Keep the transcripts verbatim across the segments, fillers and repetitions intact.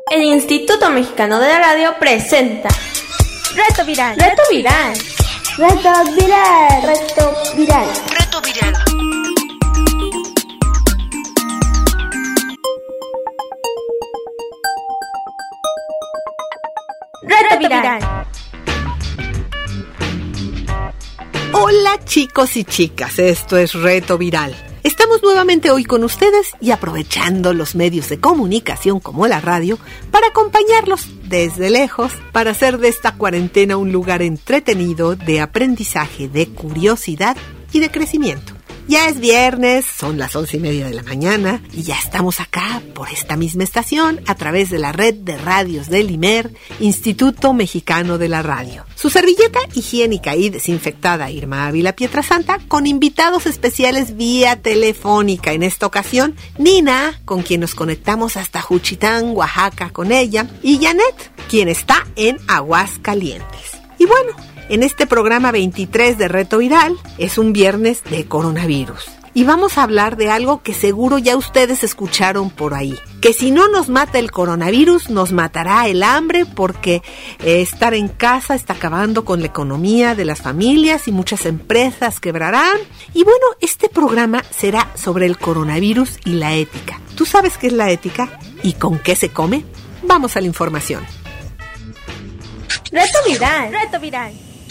El Instituto Mexicano de la Radio presenta Reto Viral. Reto Viral. Reto Viral. Reto Viral. Reto Viral. Reto Viral. Hola chicos y chicas, esto es Reto Viral. Estamos nuevamente hoy con ustedes y aprovechando los medios de comunicación como la radio para acompañarlos desde lejos, para hacer de esta cuarentena un lugar entretenido de aprendizaje, de curiosidad y de crecimiento. Ya es viernes, son las once y media de la mañana y ya estamos acá por esta misma estación a través de la red de radios del I M E R, Instituto Mexicano de la Radio. Su servilleta higiénica y desinfectada Irma Ávila Pietrasanta con invitados especiales vía telefónica. En esta ocasión, Nina, con quien nos conectamos hasta Juchitán, Oaxaca con ella, y Janet, quien está en Aguascalientes. Y bueno, en este programa veintitrés de Reto Viral es un viernes de coronavirus y vamos a hablar de algo que seguro ya ustedes escucharon por ahí, que si no nos mata el coronavirus nos matará el hambre porque eh, estar en casa está acabando con la economía de las familias y muchas empresas quebrarán. Y bueno, este programa será sobre el coronavirus y la ética. ¿Tú sabes qué es la ética y con qué se come? Vamos a la información. Reto Viral. Reto Viral.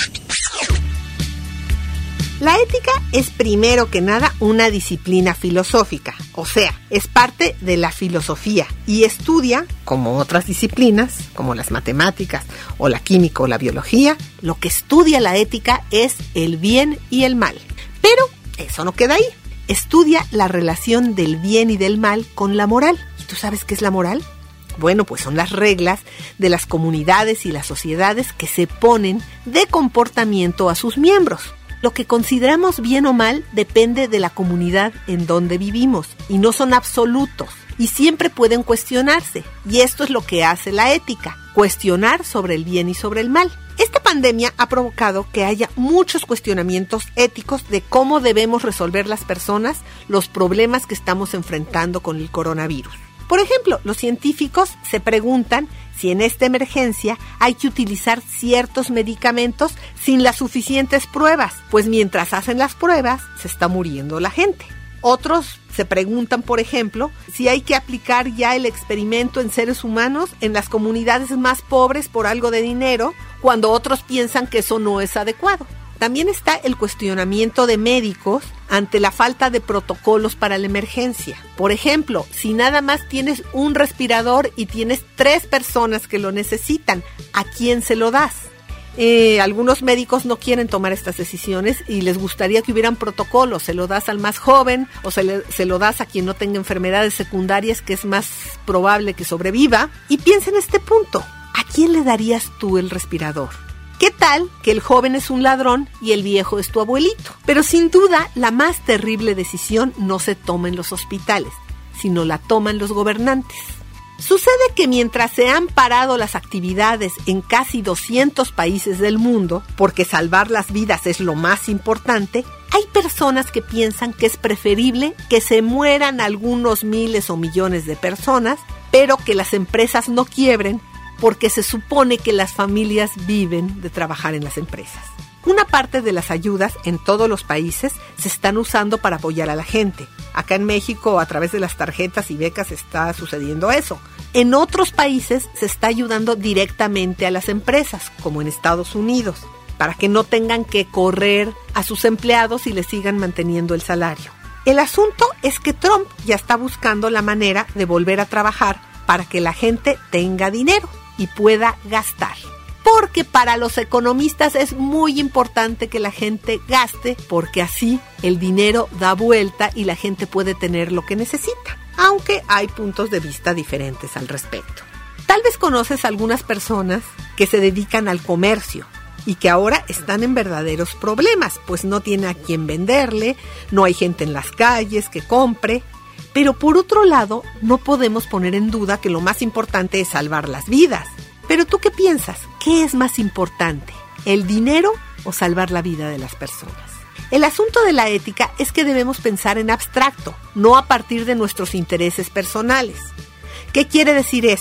La ética es primero que nada una disciplina filosófica, o sea, es parte de la filosofía y estudia, como otras disciplinas, como las matemáticas o la química o la biología, lo que estudia la ética es el bien y el mal. Pero eso no queda ahí, estudia la relación del bien y del mal con la moral. ¿Y tú sabes qué es la moral? Bueno, pues son las reglas de las comunidades y las sociedades que se ponen de comportamiento a sus miembros. Lo que consideramos bien o mal depende de la comunidad en donde vivimos y no son absolutos y siempre pueden cuestionarse. Y esto es lo que hace la ética, cuestionar sobre el bien y sobre el mal. Esta pandemia ha provocado que haya muchos cuestionamientos éticos de cómo debemos resolver las personas los problemas que estamos enfrentando con el coronavirus. Por ejemplo, los científicos se preguntan si en esta emergencia hay que utilizar ciertos medicamentos sin las suficientes pruebas, pues mientras hacen las pruebas se está muriendo la gente. Otros se preguntan, por ejemplo, si hay que aplicar ya el experimento en seres humanos en las comunidades más pobres por algo de dinero, cuando otros piensan que eso no es adecuado. También está el cuestionamiento de médicos ante la falta de protocolos para la emergencia. Por ejemplo, si nada más tienes un respirador y tienes tres personas que lo necesitan, ¿a quién se lo das? Eh, algunos médicos no quieren tomar estas decisiones y les gustaría que hubieran protocolos. Se lo das al más joven o se, le, se lo das a quien no tenga enfermedades secundarias, que es más probable que sobreviva. Y piensa en este punto, ¿a quién le darías tú el respirador? ¿Qué tal que el joven es un ladrón y el viejo es tu abuelito? Pero sin duda, la más terrible decisión no se toma en los hospitales, sino la toman los gobernantes. Sucede que mientras se han parado las actividades en casi doscientos países del mundo, porque salvar las vidas es lo más importante, hay personas que piensan que es preferible que se mueran algunos miles o millones de personas, pero que las empresas no quiebren, porque se supone que las familias viven de trabajar en las empresas. Una parte de las ayudas en todos los países se están usando para apoyar a la gente. Acá en México, a través de las tarjetas y becas, está sucediendo eso. En otros países se está ayudando directamente a las empresas, como en Estados Unidos, para que no tengan que correr a sus empleados y les sigan manteniendo el salario. El asunto es que Trump ya está buscando la manera de volver a trabajar para que la gente tenga dinero y pueda gastar. Porque para los economistas es muy importante que la gente gaste, porque así el dinero da vuelta y la gente puede tener lo que necesita, aunque hay puntos de vista diferentes al respecto. Tal vez conoces algunas personas que se dedican al comercio y que ahora están en verdaderos problemas, pues no tiene a quién venderle, no hay gente en las calles que compre. Pero por otro lado, no podemos poner en duda que lo más importante es salvar las vidas. Pero ¿tú qué piensas? ¿Qué es más importante? ¿El dinero o salvar la vida de las personas? El asunto de la ética es que debemos pensar en abstracto, no a partir de nuestros intereses personales. ¿Qué quiere decir esto?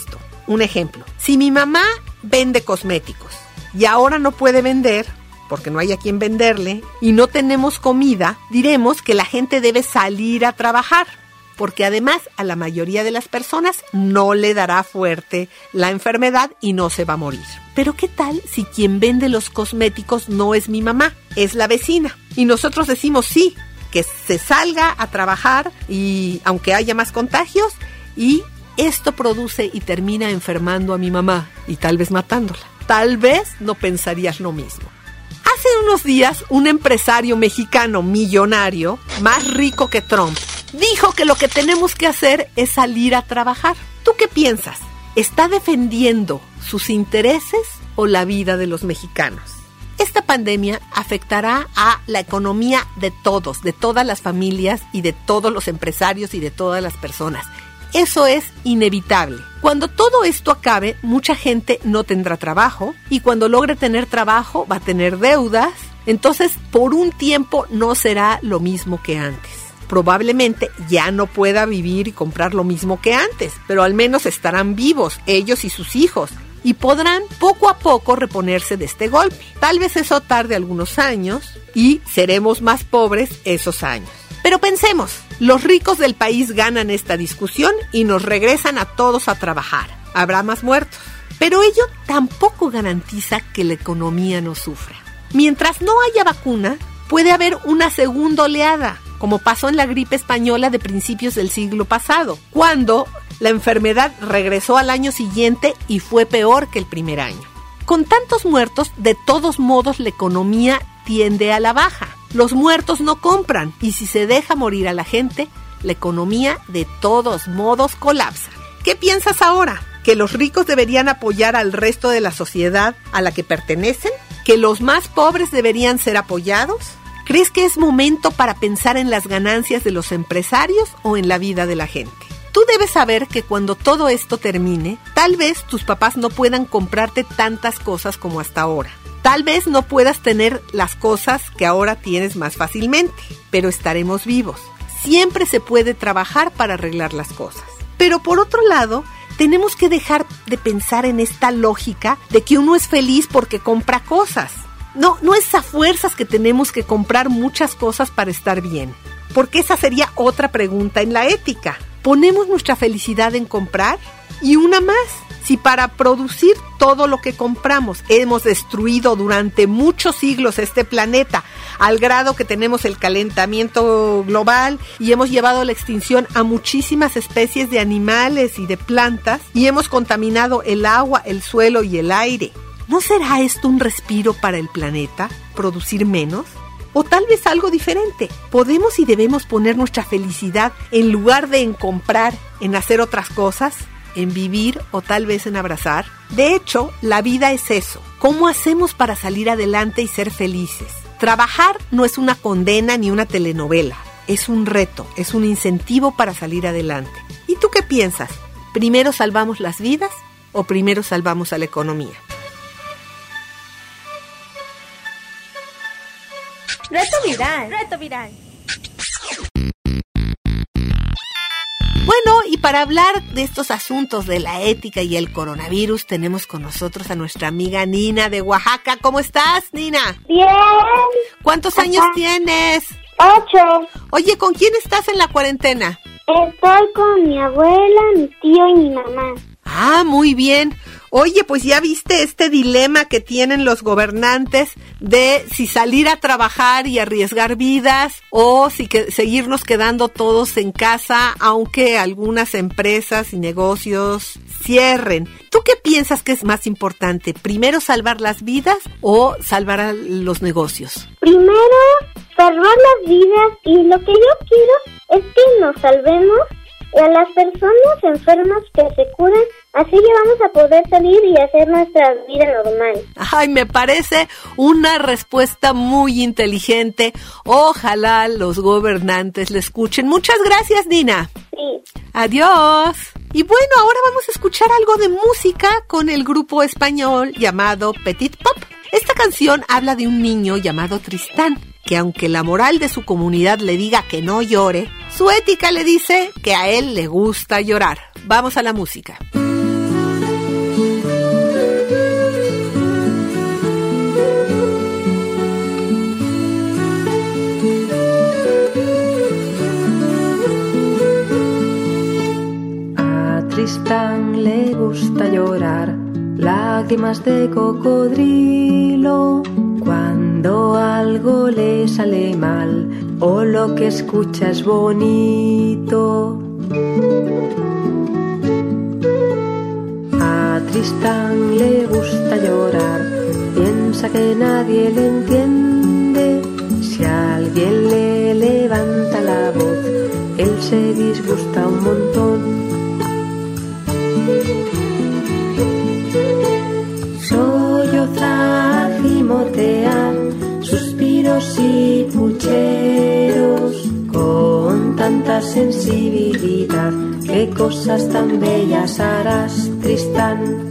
un ejemplo. Si mi mamá vende cosméticos y ahora no puede vender porque no hay a quien venderle y no tenemos comida, diremos que la gente debe salir a trabajar, porque además a la mayoría de las personas no le dará fuerte la enfermedad y no se va a morir. Pero ¿qué tal si quien vende los cosméticos no es mi mamá, es la vecina? Y nosotros decimos sí, que se salga a trabajar y aunque haya más contagios, y esto produce y termina enfermando a mi mamá y tal vez matándola. Tal vez no pensarías lo mismo. Hace unos días, un empresario mexicano millonario, más rico que Trump, dijo que lo que tenemos que hacer es salir a trabajar. ¿Tú qué piensas? ¿Está defendiendo sus intereses o la vida de los mexicanos? Esta pandemia afectará a la economía de todos, de todas las familias y de todos los empresarios y de todas las personas. Eso es inevitable. Cuando todo esto acabe, mucha gente no tendrá trabajo y cuando logre tener trabajo va a tener deudas. Entonces, por un tiempo no será lo mismo que antes. Probablemente ya no pueda vivir y comprar lo mismo que antes, pero al menos estarán vivos ellos y sus hijos y podrán poco a poco reponerse de este golpe. Tal vez eso tarde algunos años y seremos más pobres esos años. Pero pensemos, los ricos del país ganan esta discusión y nos regresan a todos a trabajar. Habrá más muertos, pero ello tampoco garantiza que la economía no sufra. Mientras no haya vacuna, puede haber una segunda oleada, como pasó en la gripe española de principios del siglo pasado, cuando la enfermedad regresó al año siguiente y fue peor que el primer año. Con tantos muertos, de todos modos la economía tiende a la baja. Los muertos no compran y si se deja morir a la gente, la economía de todos modos colapsa. ¿Qué piensas ahora? ¿Que los ricos deberían apoyar al resto de la sociedad a la que pertenecen? ¿Que los más pobres deberían ser apoyados? ¿Crees que es momento para pensar en las ganancias de los empresarios o en la vida de la gente? Tú debes saber que cuando todo esto termine, tal vez tus papás no puedan comprarte tantas cosas como hasta ahora. Tal vez no puedas tener las cosas que ahora tienes más fácilmente, pero estaremos vivos. Siempre se puede trabajar para arreglar las cosas. Pero por otro lado, tenemos que dejar de pensar en esta lógica de que uno es feliz porque compra cosas. No, no es a fuerzas que tenemos que comprar muchas cosas para estar bien, porque esa sería otra pregunta en la ética. ¿Ponemos nuestra felicidad en comprar? Y una más, si para producir todo lo que compramos hemos destruido durante muchos siglos este planeta al grado que tenemos el calentamiento global y hemos llevado a la extinción a muchísimas especies de animales y de plantas y hemos contaminado el agua, el suelo y el aire, ¿no será esto un respiro para el planeta? ¿Producir menos? O tal vez algo diferente. ¿Podemos y debemos poner nuestra felicidad en lugar de en comprar, en hacer otras cosas? ¿En vivir o tal vez en abrazar? De hecho, la vida es eso. ¿Cómo hacemos para salir adelante y ser felices? Trabajar no es una condena ni una telenovela. Es un reto, es un incentivo para salir adelante. ¿Y tú qué piensas? ¿Primero salvamos las vidas o primero salvamos a la economía? Reto viral. Reto viral. Bueno, y para hablar de estos asuntos de la ética y el coronavirus, tenemos con nosotros a nuestra amiga Nina de Oaxaca. ¿Cómo estás, Nina? Bien. ¿Cuántos Ajá. años tienes? Ocho. Oye, ¿con quién estás en la cuarentena? Estoy con mi abuela, mi tío y mi mamá. Ah, muy bien. Oye, pues ya viste este dilema que tienen los gobernantes de si salir a trabajar y arriesgar vidas o si que, seguirnos quedando todos en casa, aunque algunas empresas y negocios cierren. ¿Tú qué piensas que es más importante? ¿Primero salvar las vidas o salvar a los negocios? Primero, salvar las vidas y lo que yo quiero es que nos salvemos a las personas enfermas que se curen, así que vamos a poder salir y hacer nuestra vida normal. Ay, me parece una respuesta muy inteligente. Ojalá los gobernantes le escuchen. Muchas gracias, Nina. Sí. Adiós. Y bueno, ahora vamos a escuchar algo de música con el grupo español llamado Petit Pop. Esta canción habla de un niño llamado Tristán, que aunque la moral de su comunidad le diga que no llore, su ética le dice que a él le gusta llorar. Vamos a la música. Tristán le gusta llorar lágrimas de cocodrilo cuando algo le sale mal o lo que escucha es bonito. A Tristán le gusta llorar, piensa que nadie le entiende. Si alguien le levanta la voz, él se disgusta un montón. Sollozar, gimotear, suspiros y pucheros, con tanta sensibilidad, qué cosas tan bellas harás, Tristán.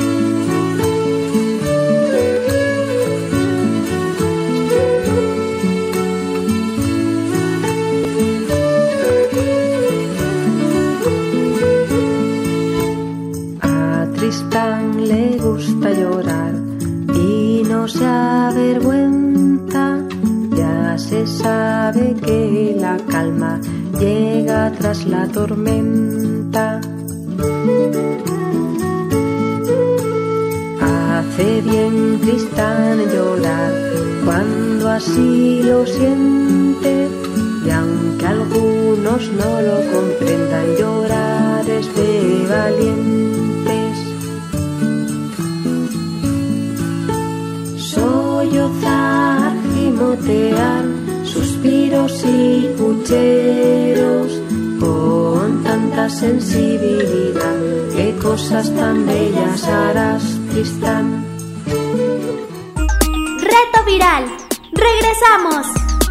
Tristán le gusta llorar y no se avergüenza, ya se sabe que la calma llega tras la tormenta. Hace bien Tristán llorar cuando así lo siente, y aunque algunos no lo comprendan, llorar es de valientes. Sollozar, gimotear, suspiros y pucheros, con tanta sensibilidad, qué cosas tan bellas harás, Tristán. Reto viral. Regresamos.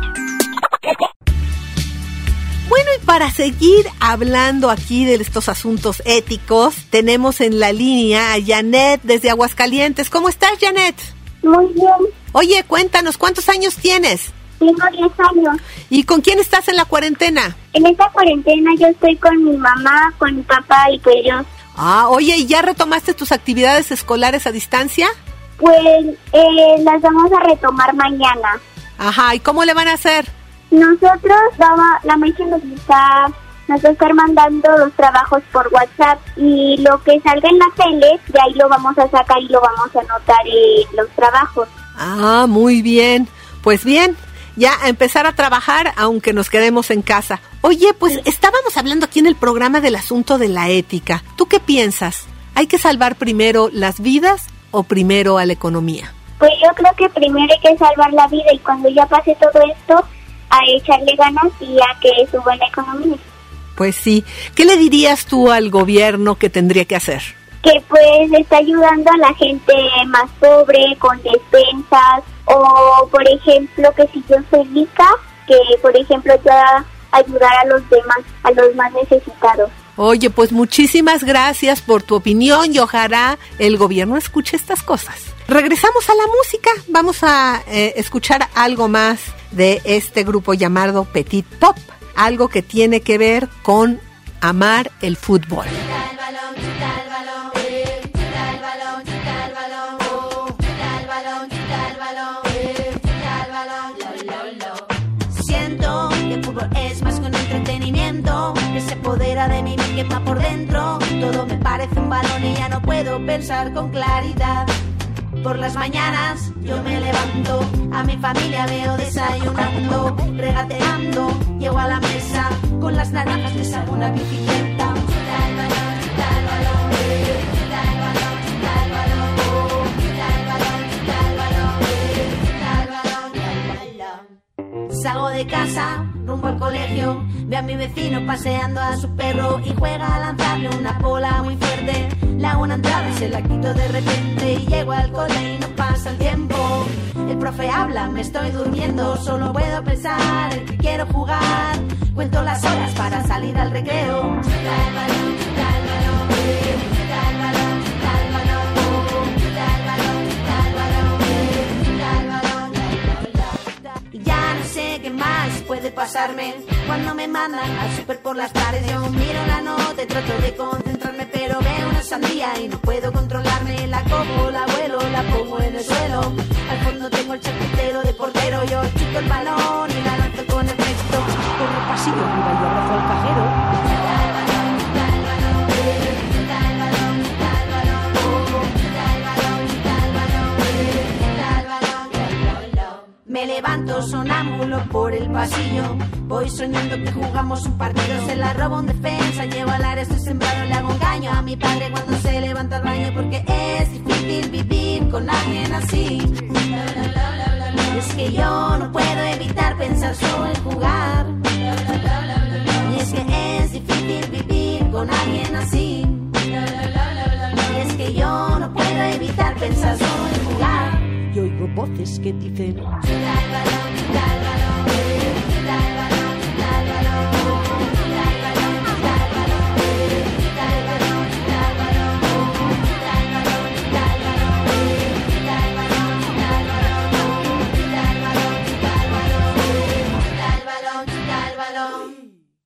Bueno, y para seguir hablando aquí de estos asuntos éticos, tenemos en la línea a Janet desde Aguascalientes. ¿Cómo estás, Janet? Muy bien. Oye, cuéntanos, ¿cuántos años tienes? Tengo diez años. ¿Y con quién estás en la cuarentena? En esta cuarentena yo estoy con mi mamá, con mi papá y pues yo. Ah, oye, ¿y ya retomaste tus actividades escolares a distancia? Pues eh, las vamos a retomar mañana. Ajá, ¿y cómo le van a hacer? Nosotros, vamos, la maestra nos está, nos va a estar mandando los trabajos por WhatsApp y lo que salga en la tele, de ahí lo vamos a sacar y lo vamos a anotar en los trabajos. Ah, muy bien. Pues bien, ya a empezar a trabajar aunque nos quedemos en casa. Oye, pues estábamos hablando aquí en el programa del asunto de la ética. ¿Tú qué piensas? ¿Hay que salvar primero las vidas o primero a la economía? Pues yo creo que primero hay que salvar la vida y cuando ya pase todo esto, a echarle ganas y a que suba la economía. Pues sí. ¿Qué le dirías tú al gobierno que tendría que hacer? Que pues está ayudando a la gente más pobre con despensas o por ejemplo que si yo soy rica, que por ejemplo yo ayudar a los demás, a los más necesitados. Oye, pues muchísimas gracias por tu opinión y ojalá el gobierno escuche estas cosas. Regresamos a la música, vamos a eh, escuchar algo más de este grupo llamado Petit Pop, algo que tiene que ver con amar el fútbol. Siento que el fútbol es más que un entretenimiento, que se apodera de mí, me quema por dentro. Todo me parece un balón y ya no puedo pensar con claridad. Por las mañanas yo me levanto, a mi familia veo desayunando, regateando, llego a la mesa, con las naranjas les hago una bicicleta. Chuta el balón, chuta el balón, chuta el balón, chuta el balón, chuta el balón, chuta el balón, chuta el balón, chuta el balón. Salgo de casa, rumbo al colegio, veo a mi vecino paseando a su perro y juega a lanzarle una bola muy fuerte. Le hago una entrada y se la quito de repente y llego al cole y no pasa el tiempo. El profe habla, me estoy durmiendo, solo puedo pensar en que quiero jugar. Cuento las horas para salir al recreo. Chuta el balón, chuta el balón, chuta el balón, chuta el balón, chuta el balón, chuta el balón, chuta el balón, chuta el balón. Y ya no sé qué más puede pasarme cuando me mandan al súper por las tardes. Yo miro la nota y trato de concentrarme, pero veo una sandía y no puedo controlarme. La cojo, la vuelo, la pongo en el suelo. Al fondo tengo el charcutero de portero. Yo chuto el balón y la lanzo con el resto. Por el pasillo arriba y abrazo al cajero. Chuta el balón, chuta el balón, chuta ando sonámbulo por el pasillo. Voy soñando que jugamos un partido, se la robo un defensa, llevo al área, estoy sembrado, le hago un caño a mi padre cuando se levanta al baño, porque es difícil vivir con alguien así. Es que yo no puedo evitar pensar solo en jugar. Y es que es difícil vivir con alguien así. Y es que yo no puedo evitar pensar solo en jugar. Y oigo voces que dicen: Chuta el balón, chuta el balón, chuta el balón, chuta el balón, chuta el balón, chuta el balón, chuta el balón, chuta el balón, chuta el balón, chuta el balón, chuta el balón, chuta el balón, chuta el balón, chuta el balón, chuta el balón.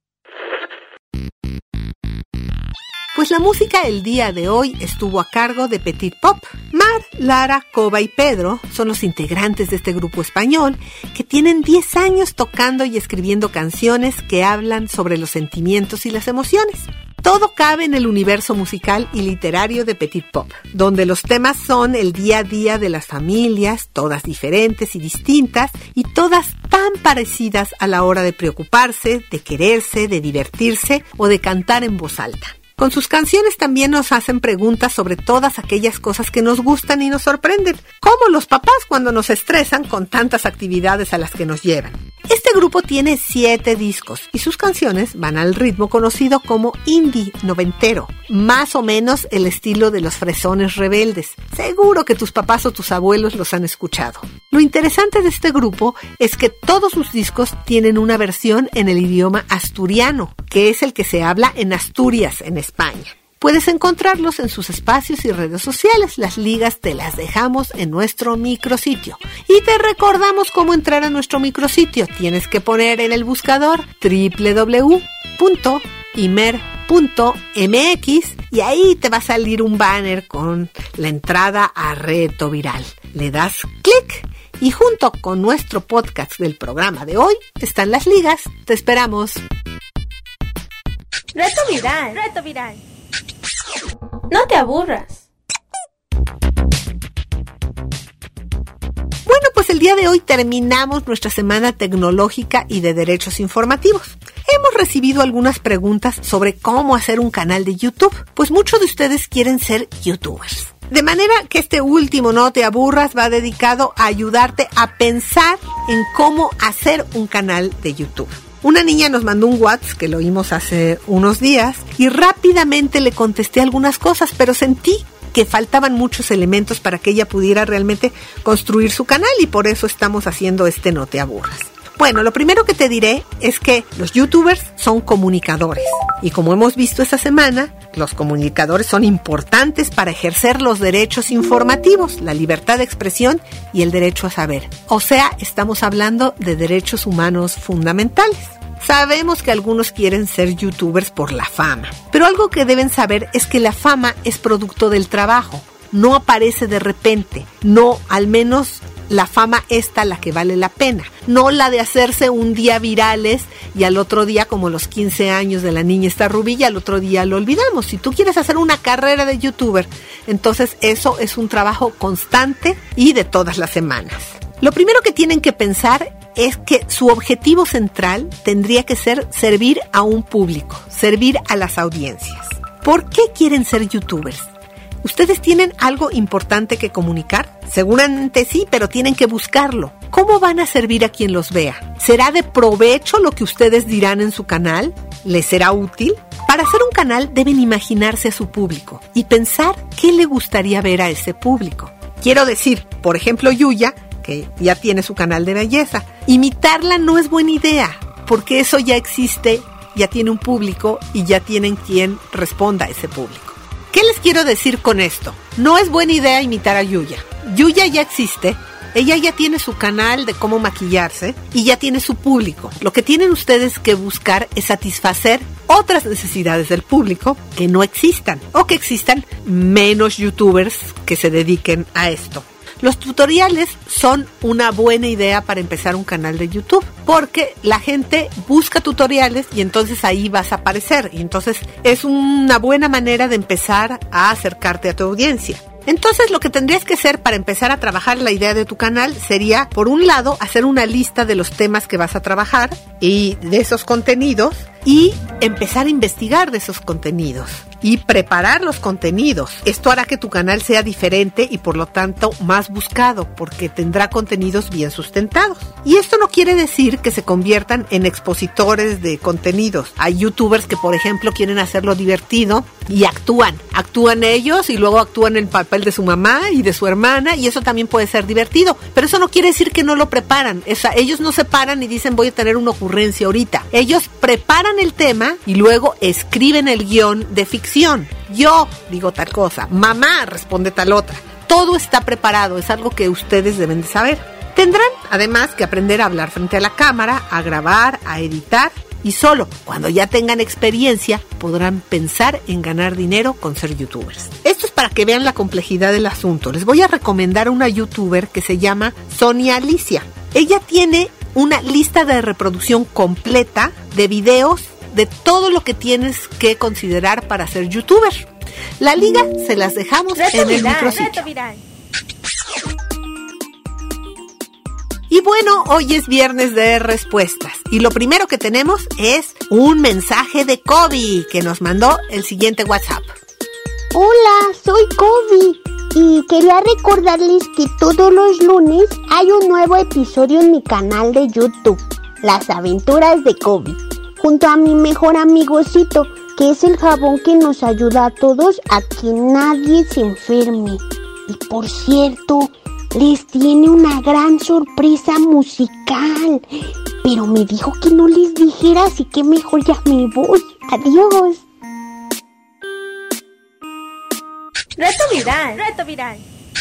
Pues la música el día de hoy estuvo a cargo de Petit Pop. Mar, Lara, Coba y Pedro son los integrantes de este grupo español que tienen diez años tocando y escribiendo canciones que hablan sobre los sentimientos y las emociones. Todo cabe en el universo musical y literario de Petit Pop, donde los temas son el día a día de las familias, todas diferentes y distintas, y todas tan parecidas a la hora de preocuparse, de quererse, de divertirse o de cantar en voz alta. Con sus canciones también nos hacen preguntas sobre todas aquellas cosas que nos gustan y nos sorprenden, como los papás cuando nos estresan con tantas actividades a las que nos llevan. Este grupo tiene siete discos y sus canciones van al ritmo conocido como indie noventero, más o menos el estilo de los fresones rebeldes. Seguro que tus papás o tus abuelos los han escuchado. Lo interesante de este grupo es que todos sus discos tienen una versión en el idioma asturiano, que es el que se habla en Asturias, en España. Puedes encontrarlos en sus espacios y redes sociales. Las ligas te las dejamos en nuestro micrositio. Y te recordamos cómo entrar a nuestro micrositio. Tienes que poner en el buscador doble u doble u doble u punto imer punto m x y ahí te va a salir un banner con la entrada a Reto Viral. Le das clic y junto con nuestro podcast del programa de hoy están las ligas. Te esperamos. Reto Viral. Reto Viral. No te aburras. Bueno, pues el día de hoy terminamos nuestra semana tecnológica y de derechos informativos. Hemos recibido algunas preguntas sobre cómo hacer un canal de YouTube, pues muchos de ustedes quieren ser youtubers. De manera que este último No te aburras va dedicado a ayudarte a pensar en cómo hacer un canal de YouTube. Una niña nos mandó un WhatsApp que lo oímos hace unos días y rápidamente le contesté algunas cosas, pero sentí que faltaban muchos elementos para que ella pudiera realmente construir su canal y por eso estamos haciendo este No te aburras. Bueno, lo primero que te diré es que los youtubers son comunicadores y como hemos visto esta semana, los comunicadores son importantes para ejercer los derechos informativos, la libertad de expresión y el derecho a saber. O sea, estamos hablando de derechos humanos fundamentales. Sabemos que algunos quieren ser youtubers por la fama, pero algo que deben saber es que la fama es producto del trabajo, no aparece de repente, no, al menos la fama esta la que vale la pena, no la de hacerse un día virales y al otro día, como los quince años de la niña esta rubilla, al otro día lo olvidamos. Si tú quieres hacer una carrera de youtuber, entonces eso es un trabajo constante y de todas las semanas. Lo primero que tienen que pensar es que su objetivo central tendría que ser servir a un público, servir a las audiencias. ¿Por qué quieren ser youtubers? ¿Ustedes tienen algo importante que comunicar? Seguramente sí, pero tienen que buscarlo. ¿Cómo van a servir a quien los vea? ¿Será de provecho lo que ustedes dirán en su canal? ¿Les será útil? Para hacer un canal deben imaginarse a su público y pensar qué le gustaría ver a ese público. Quiero decir, por ejemplo, Yuya, que ya tiene su canal de belleza. Imitarla no es buena idea, porque eso ya existe, ya tiene un público y ya tienen quien responda a ese público. ¿Qué les quiero decir con esto? No es buena idea imitar a Yuya. Yuya ya existe, ella ya tiene su canal de cómo maquillarse y ya tiene su público. Lo que tienen ustedes que buscar es satisfacer otras necesidades del público que no existan o que existan menos youtubers que se dediquen a esto. Los tutoriales son una buena idea para empezar un canal de YouTube, porque la gente busca tutoriales y entonces ahí vas a aparecer. Y entonces es una buena manera de empezar a acercarte a tu audiencia. Entonces lo que tendrías que hacer para empezar a trabajar la idea de tu canal sería, por un lado, hacer una lista de los temas que vas a trabajar y de esos contenidos y empezar a investigar de esos contenidos y preparar los contenidos. Esto hará que tu canal sea diferente y por lo tanto más buscado, porque tendrá contenidos bien sustentados. Y esto no quiere decir que se conviertan en expositores de contenidos. Hay youtubers que, por ejemplo, quieren hacerlo divertido y actúan. Actúan ellos y luego actúan el papel de su mamá y de su hermana, y eso también puede ser divertido. Pero eso no quiere decir que no lo preparan. O sea, ellos no se paran y dicen voy a tener una ocurrencia ahorita. Ellos preparan el tema y luego escriben el guión de ficción. Yo digo tal cosa, mamá responde tal otra. Todo está preparado, es algo que ustedes deben de saber. Tendrán además que aprender a hablar frente a la cámara, a grabar, a editar, y solo cuando ya tengan experiencia podrán pensar en ganar dinero con ser youtubers. Esto es para que vean la complejidad del asunto. Les voy a recomendar a una youtuber que se llama Sonia Alicia. Ella tiene una lista de reproducción completa de videos de todo lo que tienes que considerar para ser youtuber. La liga se las dejamos Reto en el viral, micrositio. reto viral. Y bueno, hoy es viernes de respuestas y lo primero que tenemos es un mensaje de Kobe que nos mandó el siguiente WhatsApp. Hola, soy Kobe y quería recordarles que todos los lunes hay un nuevo episodio en mi canal de YouTube, Las Aventuras de Kobe, junto a mi mejor amigocito, que es el jabón que nos ayuda a todos a que nadie se enferme. Y por cierto, les tiene una gran sorpresa musical, pero me dijo que no les dijera, así que mejor ya me voy. Adiós. Reto viral, reto viral.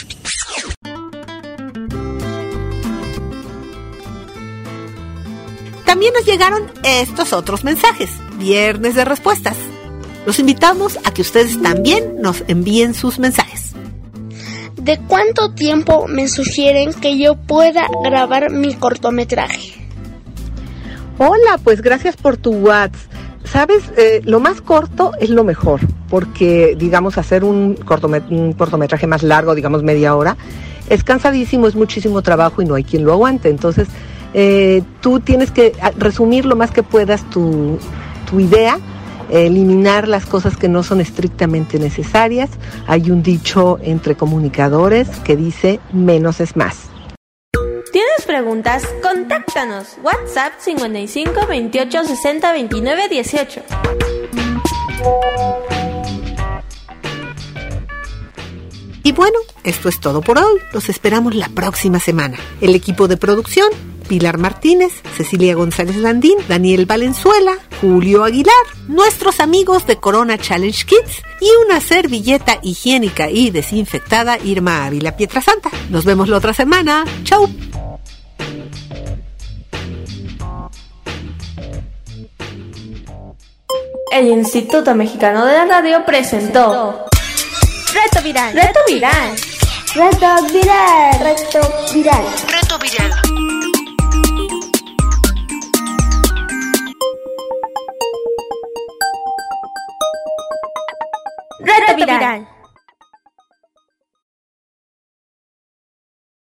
También nos llegaron estos otros mensajes, viernes de respuestas. Los invitamos a que ustedes también nos envíen sus mensajes. ¿De cuánto tiempo me sugieren que yo pueda grabar mi cortometraje? Hola, pues gracias por tu WhatsApp. Sabes, eh, lo más corto es lo mejor, porque, digamos, hacer un, cortomet- un cortometraje más largo, digamos media hora, es cansadísimo, es muchísimo trabajo y no hay quien lo aguante. Entonces, eh, tú tienes que resumir lo más que puedas tu, tu idea, eliminar las cosas que no son estrictamente necesarias. Hay un dicho entre comunicadores que dice menos es más. ¿Tienes preguntas? Contáctanos. WhatsApp cincuenta y cinco, veintiocho, sesenta, veintinueve, dieciocho. Y bueno, esto es todo por hoy. Los esperamos la próxima semana. El equipo de producción: Pilar Martínez, Cecilia González Landín, Daniel Valenzuela, Julio Aguilar, nuestros amigos de Corona Challenge Kids y una servilleta higiénica y desinfectada, Irma Ávila Pietrasanta. Nos vemos la otra semana. ¡Chau! El Instituto Mexicano de la Radio presentó Reto Viral, Reto Viral. Reto viral. Reto viral. Reto viral. Reto Viral.